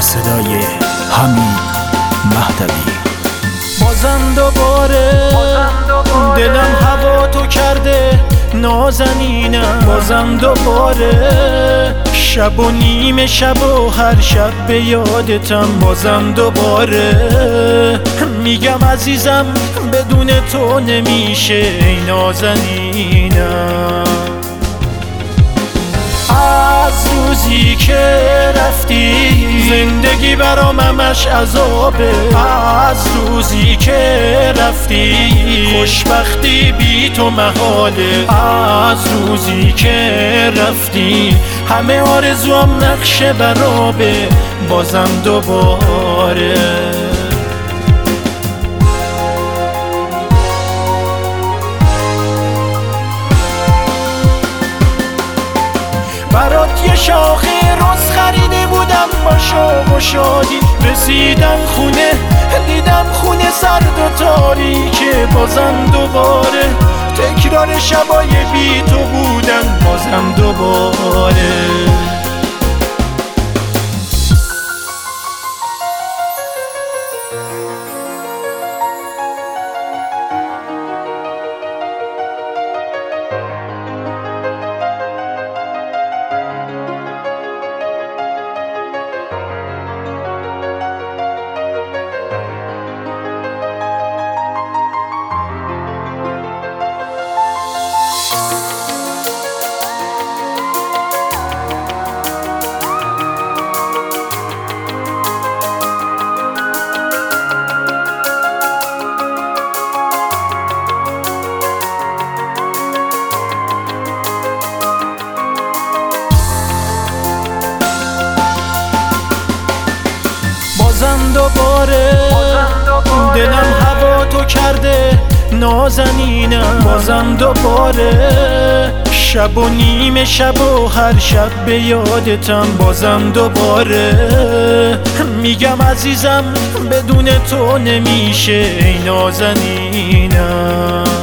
صدای حمید مهدوی. بازم دوباره دلم هوا تو کرده نازنینم، بازم دوباره شب و نیمه شب و هر شب به یادتم، بازم دوباره میگم عزیزم بدون تو نمیشه ای نازنینم. از روزی که رفتی زندگی برام همش عذابه، از روزی که رفتی خوشبختی بی تو محاله، از روزی که رفتی همه آرزوام نقش برابه، بازم دوباره برات یه شاخه رز خریده بودم با شوق و شادی، رسیدم خونه دیدم خونه سرد و تاریکه، بازم دوباره تکرار شبای بی تو بودن، بازم دوباره بازم دوباره دلم هوا تو کرده نازنینم، بازم دوباره شب و نیمه شب و هر شب به یادتم، بازم دوباره میگم عزیزم بدون تو نمیشه ای نازنینم.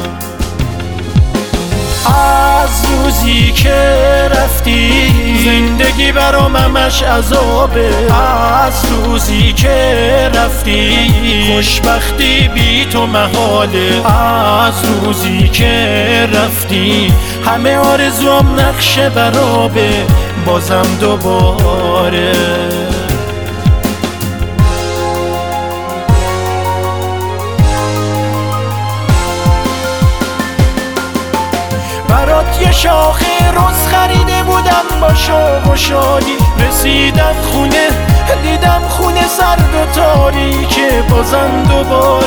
از روزی که رفتی زندگی برام همش عذابه، از روزی که رفتی خوشبختی بی تو محاله، از روزی که رفتی همه آرزوام نقش برابه، بازم دوباره برات یه شاخه رز خریده بودم با شوق و شادی، رسیدم خونه دیدم خونه سرد و تاریکه، بازم دوباره